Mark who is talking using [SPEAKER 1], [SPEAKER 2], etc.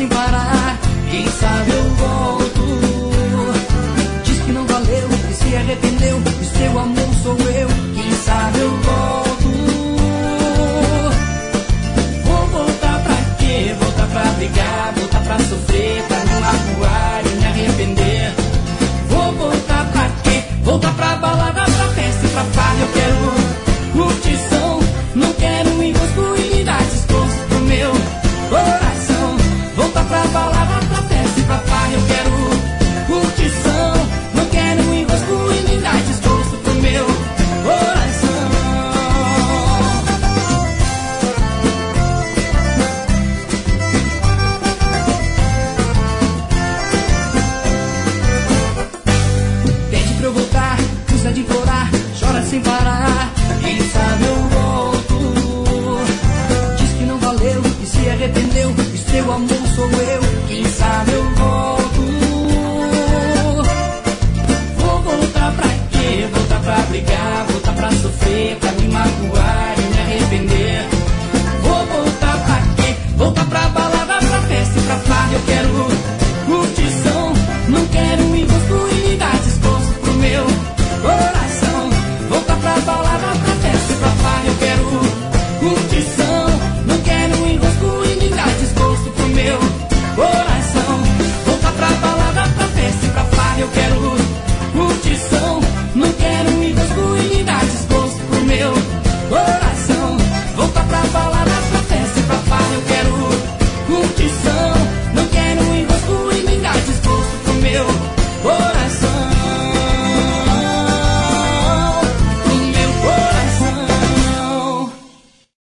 [SPEAKER 1] sem parar. Quem sabe eu volto. Diz que não valeu e se arrependeu, e seu amor sou eu. Quem sabe eu volto. Vou voltar pra quê? Voltar pra brigar, voltar pra sofrer, pra me magoar e me arrepender. Vou voltar pra quê? Voltar pra balada, pra festa e pra farra. Eu quero curtição, não quero enrosco e me dar desgosto pro meu coração. Voltar pra balada, pra festa e pra farra. Eu quero curtição, não quero enrosco e me dar desgosto pro meu coração. Pede pra eu voltar, custa de implorar, chora sem parar. Quem sabe eu volto. Diz que não valeu e se arrependeu, e seu amor sou eu. Quem sabe eu volto. Vou voltar pra quê? Voltar pra brigar, voltar pra sofrer, pra me magoar e me arrepender. Vou voltar pra quê? Voltar pra